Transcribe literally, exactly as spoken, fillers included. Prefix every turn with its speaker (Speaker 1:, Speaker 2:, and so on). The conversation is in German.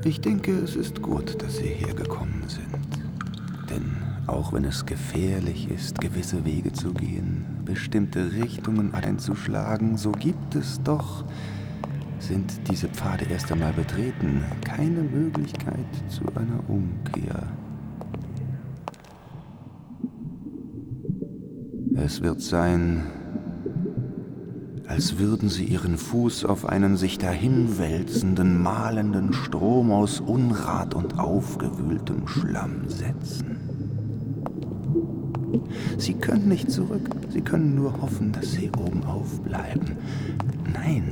Speaker 1: Ich denke, es ist gut, dass Sie hergekommen sind. Denn auch wenn es gefährlich ist, gewisse Wege zu gehen, bestimmte Richtungen einzuschlagen, so gibt es doch, sind diese Pfade erst einmal betreten, keine Möglichkeit zu einer Umkehr. Es wird sein, als würden Sie Ihren Fuß auf einen sich dahinwälzenden, mahlenden Strom aus Unrat und aufgewühltem Schlamm setzen. Sie können nicht zurück, Sie können nur hoffen, dass Sie obenauf bleiben. Nein,